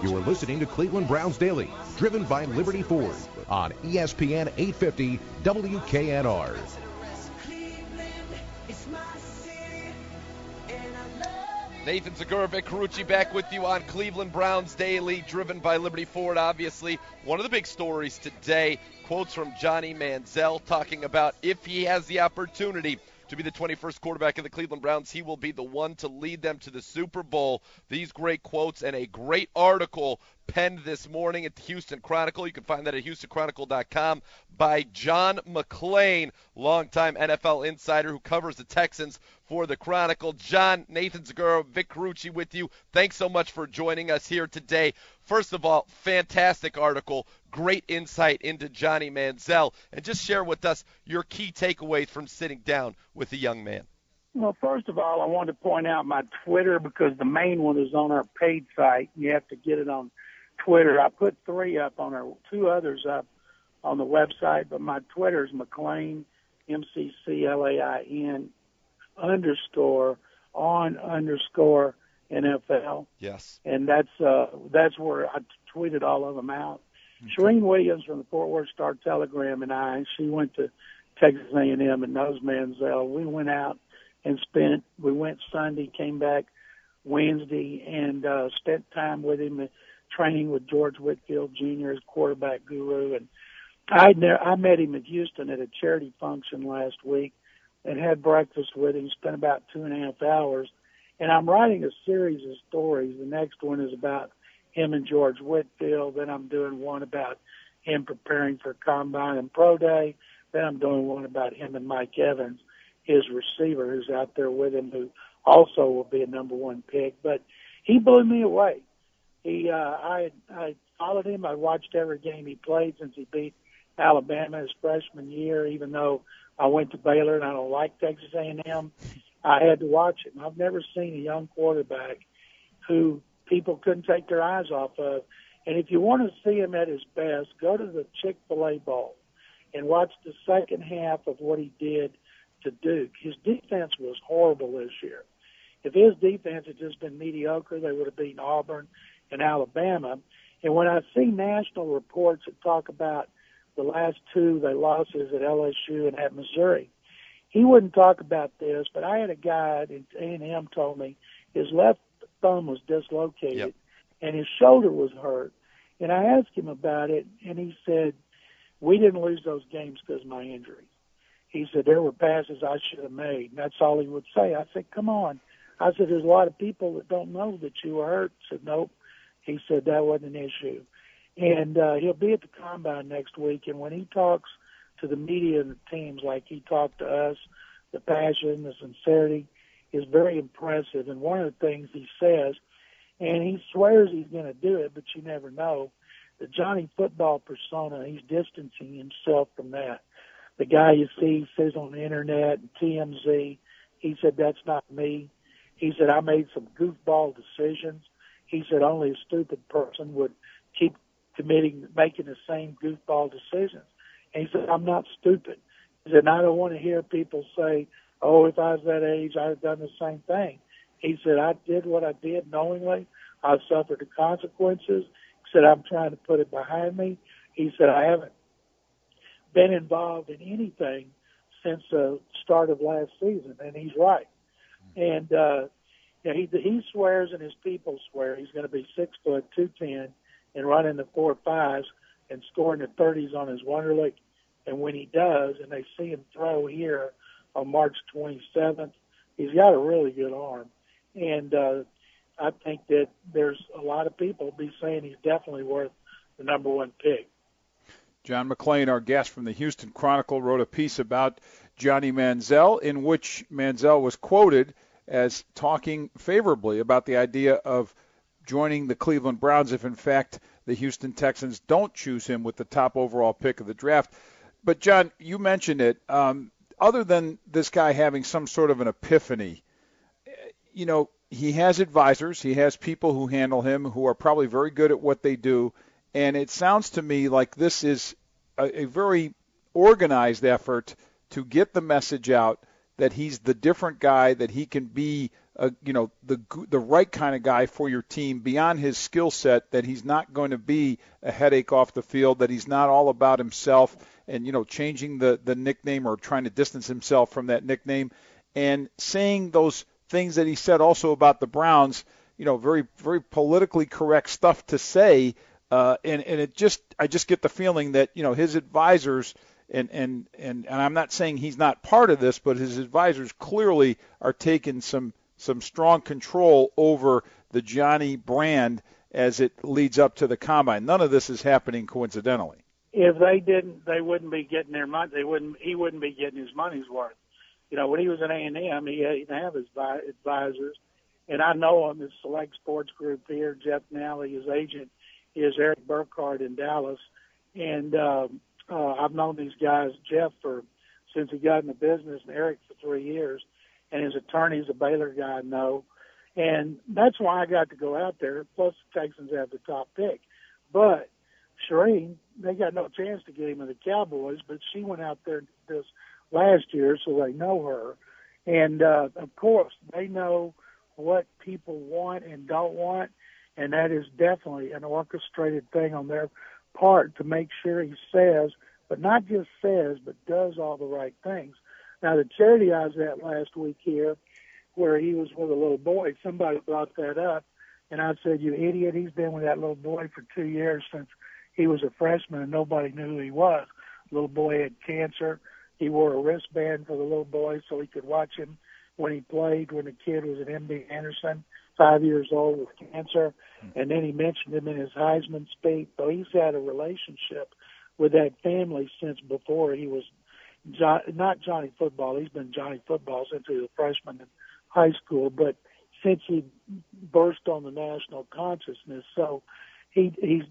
You are listening to Cleveland Browns Daily, driven by Liberty Ford on ESPN 850 WKNR. Nathan Zegura, Vic Carucci back with you on Cleveland Browns Daily, driven by Liberty Ford. Obviously, one of the big stories today, quotes from Johnny Manziel talking about if he has the opportunity to be the 21st quarterback of the Cleveland Browns, he will be the one to lead them to the Super Bowl. These great quotes and a great article penned this morning at the Houston Chronicle. You can find that at HoustonChronicle.com by John McClain, longtime NFL insider who covers the Texans for the Chronicle. John, Nathan Zegura, Vic Carucci with you. Thanks so much for joining us here today. First of all, fantastic article, great insight into Johnny Manziel, and just share with us your key takeaways from sitting down with the young man. Well, first of all, I want to point out my Twitter because the main one is on our paid site. You have to get it on Twitter. I put 3 up on our 2 others up on the website, but my Twitter is McClain, MCCLAIN _on_ NFL. Yes. And that's where I tweeted all of them out. Okay. Shereen Williams from the Fort Worth Star-Telegram and she went to Texas A&M and knows Manziel. We went out and we went Sunday, came back Wednesday, and spent time with him training with George Whitfield Jr. as quarterback guru. And I met him in Houston at a charity function last week and had breakfast with him, spent about 2.5 hours. And I'm writing a series of stories. The next one is about him and George Whitfield. Then I'm doing one about him preparing for Combine and Pro Day. Then I'm doing one about him and Mike Evans, his receiver who's out there with him, who also will be a number 1 pick. But he blew me away. I followed him. I watched every game he played since he beat Alabama his freshman year, even though I went to Baylor and I don't like Texas A&M. I had to watch him. I've never seen a young quarterback who people couldn't take their eyes off of. And if you want to see him at his best, go to the Chick-fil-A Bowl and watch the second half of what he did to Duke. His defense was horrible this year. If his defense had just been mediocre, they would have beaten Auburn and Alabama. And when I see national reports that talk about the last 2 they losses at LSU and at Missouri, he wouldn't talk about this, but I had a guy at A&M told me his left thumb was dislocated and his shoulder was hurt. And I asked him about it, and he said, we didn't lose those games because of my injury. He said, there were passes I should have made. And that's all he would say. I said, come on. I said, there's a lot of people that don't know that you were hurt. He said, nope. He said, that wasn't an issue. And he'll be at the Combine next week, and when he talks to the media and the teams like he talked to us, the passion, the sincerity is very impressive. And one of the things he says, and he swears he's going to do it, but you never know, the Johnny football persona, he's distancing himself from that. The guy you see says on the internet and TMZ, he said, that's not me. He said, I made some goofball decisions. He said, only a stupid person would keep making the same goofball decisions. And he said, I'm not stupid. He said, I don't want to hear people say, oh, if I was that age, I'd have done the same thing. He said, I did what I did knowingly. I suffered the consequences. He said, I'm trying to put it behind me. He said, I haven't been involved in anything since the start of last season, and he's right. And he swears and his people swear he's going to be 6 foot 210 and running the 4.5s and scoring the 30s on his Wonderlic. And when he does, and they see him throw here on March 27th, he's got a really good arm. And I think that there's a lot of people be saying he's definitely worth the number 1 pick. John McClain, our guest from the Houston Chronicle, wrote a piece about Johnny Manziel in which Manziel was quoted as talking favorably about the idea of joining the Cleveland Browns if, in fact, the Houston Texans don't choose him with the top overall pick of the draft. But, John, you mentioned it. Other than this guy having some sort of an epiphany, you know, he has advisors. He has people who handle him who are probably very good at what they do. And it sounds to me like this is a very organized effort to get the message out that he's the different guy, that he can be the right kind of guy for your team beyond his skill set, that he's not going to be a headache off the field, that he's not all about himself and, changing the nickname or trying to distance himself from that nickname, and saying those things that he said also about the Browns, very, very politically correct stuff to say. And I just get the feeling that, his advisors, and I'm not saying he's not part of this, but his advisors clearly are taking some strong control over the Johnny brand as it leads up to the Combine. None of this is happening coincidentally. If they didn't, they wouldn't be getting their money. He wouldn't be getting his money's worth. When he was at A&M, he didn't have his advisors. And I know him, his Select Sports Group here, Jeff Nally, his agent is Eric Burkhardt in Dallas. And I've known these guys, Jeff, since he got in the business, and Eric for 3 years. And his attorney's a Baylor guy I know. And that's why I got to go out there. Plus, the Texans have the top pick. But Shireen, they got no chance to get him in the Cowboys, but she went out there this last year, so they know her. And, of course, they know what people want and don't want, and that is definitely an orchestrated thing on their part to make sure he says, but not just says, but does all the right things. Now, the charity I was at last week here, where he was with a little boy, somebody brought that up, and I said, "You idiot, he's been with that little boy for 2 years since he was a freshman, and nobody knew who he was." The little boy had cancer. He wore a wristband for the little boy so he could watch him when he played, when the kid was at MD Anderson, 5 years old with cancer. And then he mentioned him in his Heisman speech. So he's had a relationship with that family since before he was not Johnny Football. He's been Johnny Football since he was a freshman in high school, but since he burst on the national consciousness. So it's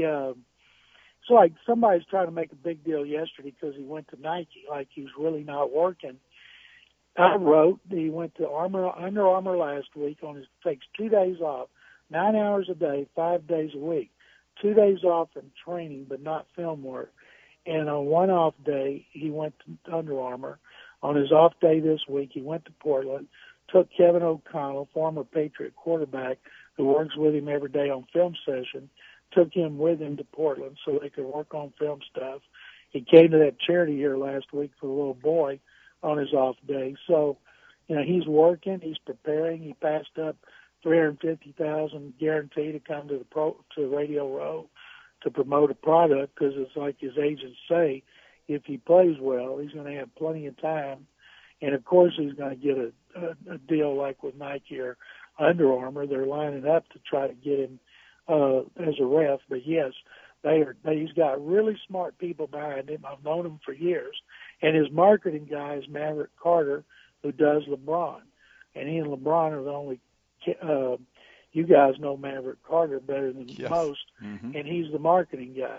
like somebody's trying to make a big deal yesterday because he went to Nike, like he's really not working. I wrote that he went to Under Armour last week takes 2 days off, 9 hours a day, 5 days a week, 2 days off from training but not film work. And on one off day, he went to Under Armour. On his off day this week, he went to Portland, took Kevin O'Connell, former Patriot quarterback, who works with him every day on film session, took him with him to Portland so they could work on film stuff. He came to that charity here last week for a little boy on his off day. So, he's working, he's preparing. He passed up $350,000 guarantee to come to Radio Row to promote a product, because it's like his agents say, if he plays well, he's going to have plenty of time. And, of course, he's going to get a deal like with Nike or Under Armour. They're lining up to try to get him as a ref. But, yes, he's got really smart people behind him. I've known him for years. And his marketing guy is Maverick Carter, who does LeBron. And he and LeBron are the only you guys know Maverick Carter better than most, and he's the marketing guy.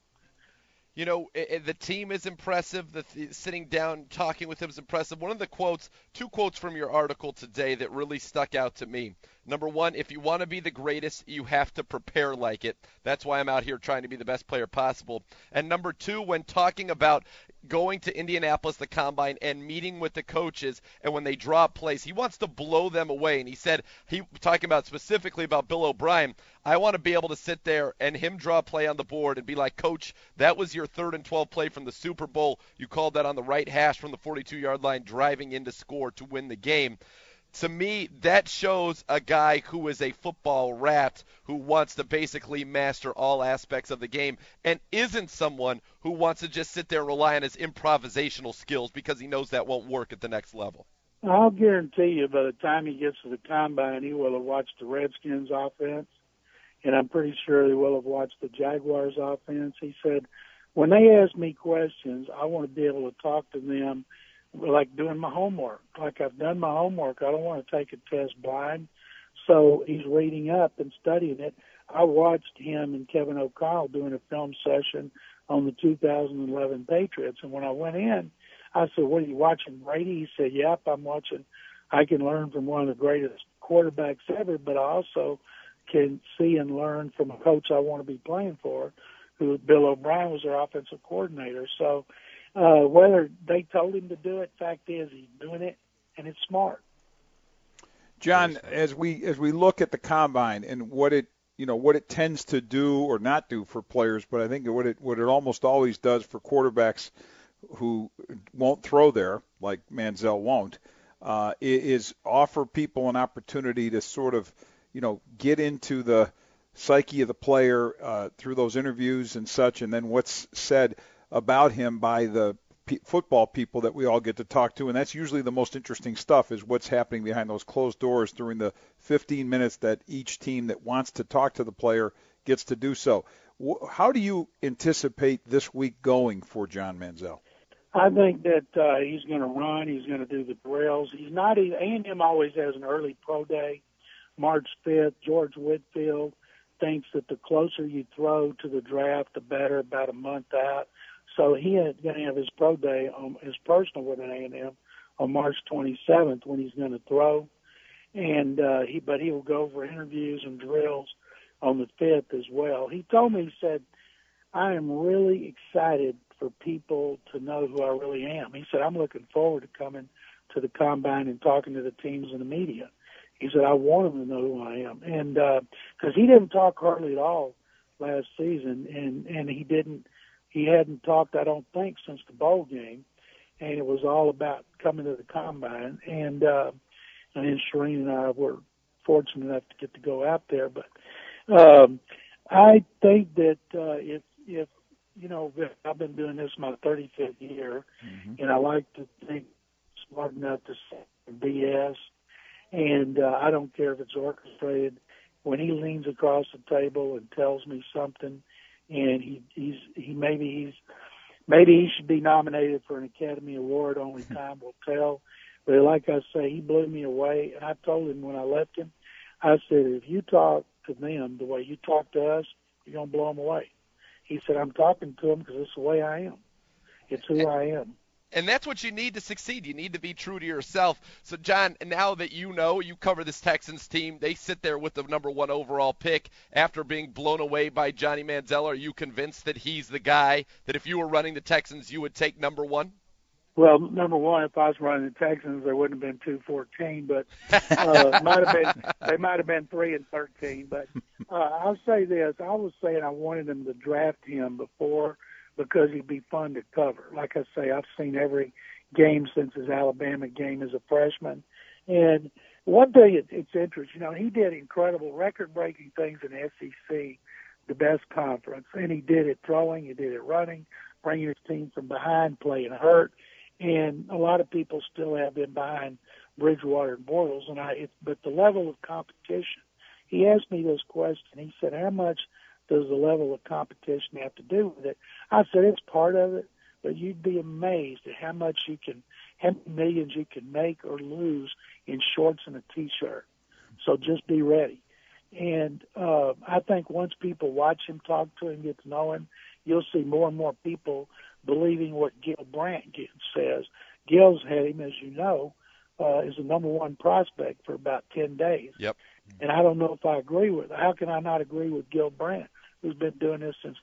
The team is impressive. Sitting down, talking with him is impressive. One of the quotes, 2 quotes from your article today that really stuck out to me. Number one, if you want to be the greatest, you have to prepare like it. That's why I'm out here trying to be the best player possible. And number 2, when talking about going to Indianapolis, the Combine, and meeting with the coaches, and when they draw up plays, he wants to blow them away. And he said, talking about specifically about Bill O'Brien, I want to be able to sit there and him draw a play on the board and be like, Coach, that was your 3rd and 12 play from the Super Bowl. You called that on the right hash from the 42-yard line, driving in to score to win the game. To me, that shows a guy who is a football rat, who wants to basically master all aspects of the game, and isn't someone who wants to just sit there and rely on his improvisational skills because he knows that won't work at the next level. I'll guarantee you by the time he gets to the Combine, he will have watched the Redskins offense, and I'm pretty sure he will have watched the Jaguars offense. He said, when they ask me questions, I want to be able to talk to them like doing my homework, like I've done my homework. I don't want to take a test blind. So he's reading up and studying it. I watched him and Kevin O'Connell doing a film session on the 2011 Patriots. And when I went in, I said, what are you watching, Brady? He said, yep, I'm watching. I can learn from one of the greatest quarterbacks ever, but I also can see and learn from a coach I want to be playing for, who Bill O'Brien was their offensive coordinator. So whether they told him to do it, fact is he's doing it, and it's smart. John, as we look at the combine and what it tends to do or not do for players, but I think what it almost always does for quarterbacks who won't throw there, like Manziel won't, is offer people an opportunity to sort of, get into the psyche of the player through those interviews and such, and then what's said about him by the football people that we all get to talk to, and that's usually the most interesting stuff, is what's happening behind those closed doors during the 15 minutes that each team that wants to talk to the player gets to do so. How do you anticipate this week going for John Manziel? I think that he's going to run. He's going to do the drills. He's not even. A&M always has an early pro day, March 5th. George Whitfield thinks that the closer you throw to the draft, the better, about a month out. So he is going to have his pro day, his personal with an A&M, on March 27th when he's going to throw, and he will go for interviews and drills on the 5th as well. He told me, he said, I am really excited for people to know who I really am. He said, I'm looking forward to coming to the combine and talking to the teams and the media. He said, I want them to know who I am, and because he didn't talk hardly at all last season, and he hadn't talked, I don't think, since the bowl game, and it was all about coming to the combine. And then Shereen and I were fortunate enough to get to go out there. But I think that if I've been doing this my 35th year, and I like to think smart enough to say BS, and I don't care if it's orchestrated. When he leans across the table and tells me something, and maybe he should be nominated for an Academy Award. Only time will tell. But like I say, he blew me away. And I told him when I left him, I said, if you talk to them the way you talk to us, you're going to blow them away. He said, I'm talking to them because it's the way I am. It's who I am. And that's what you need to succeed. You need to be true to yourself. So, John, now that you cover this Texans team, they sit there with the number 1 overall pick after being blown away by Johnny Manziel. Are you convinced that he's the guy that if you were running the Texans, you would take number 1? Well, number 1, if I was running the Texans, there wouldn't have been 2-14, but they might have been 3-13. But I'll say this: I was saying I wanted them to draft him before, because he'd be fun to cover. Like I say, I've seen every game since his Alabama game as a freshman. And one thing, it's interesting, he did incredible record-breaking things in the SEC, the best conference. And he did it throwing, he did it running, bringing his team from behind, playing hurt. And a lot of people still have been behind Bridgewater and Bortles. But the level of competition, he asked me this question. He said, how much does the level of competition have to do with it? I said, it's part of it, but you'd be amazed at how many millions you can make or lose in shorts and a T-shirt. So just be ready. And I think once people watch him, talk to him, get to know him, you'll see more and more people believing what Gil Brandt says. Gil's had him, as you know, is the number 1 prospect for about 10 days. Yep. And I don't know if I agree with it. How can I not agree with Gil Brandt, who's been doing this since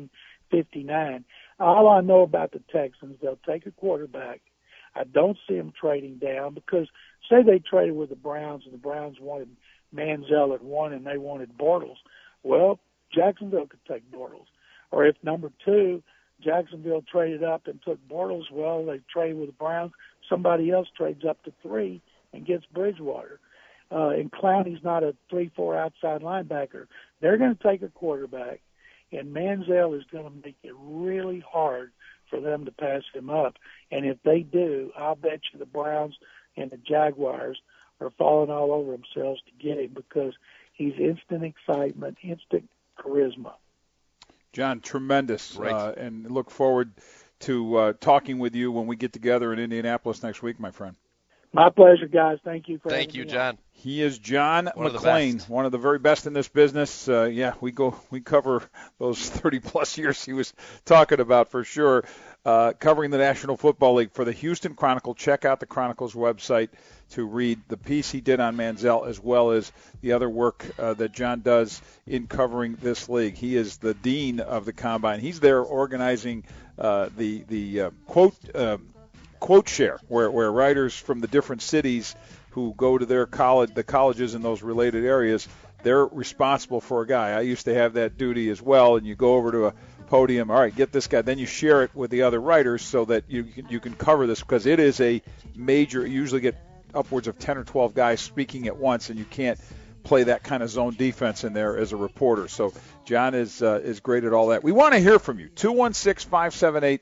1959? All I know about the Texans, they'll take a quarterback. I don't see them trading down, because say they traded with the Browns and the Browns wanted Manziel at 1 and they wanted Bortles. Well, Jacksonville could take Bortles. Or if number 2, Jacksonville traded up and took Bortles, well, they trade with the Browns. Somebody else trades up to 3 and gets Bridgewater. And Clowney's not a 3-4 outside linebacker. They're going to take a quarterback, and Manziel is going to make it really hard for them to pass him up. And if they do, I'll bet you the Browns and the Jaguars are falling all over themselves to get him, because he's instant excitement, instant charisma. John, tremendous. Right. And look forward to talking with you when we get together in Indianapolis next week, my friend. My pleasure, guys. Thank you for having me. Thank you, John. He is John McClain, one of the very best in this business. We cover those 30-plus years he was talking about for sure, covering the National Football League for the Houston Chronicle. Check out the Chronicle's website to read the piece he did on Manziel, as well as the other work that John does in covering this league. He is the dean of the Combine. He's there organizing the quote share, where writers from the different cities who go to their the colleges in those related areas, they're responsible for a guy. I used to have that duty as well, and you go over to a podium, all right, get this guy, then you share it with the other writers so that you can cover this, because it is a major, you usually get upwards of 10 or 12 guys speaking at once, and you can't play that kind of zone defense in there as a reporter. So John is great at all that. We want to hear from you. 216-578-0850,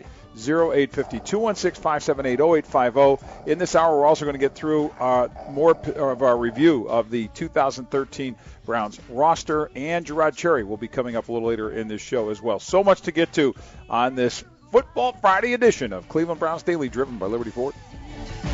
216-578-0850. In this hour, we're also going to get through more of our review of the 2013 Browns roster, and Gerard Cherry will be coming up a little later in this show as well. So much to get to on this Football Friday edition of Cleveland Browns Daily, driven by Liberty Ford.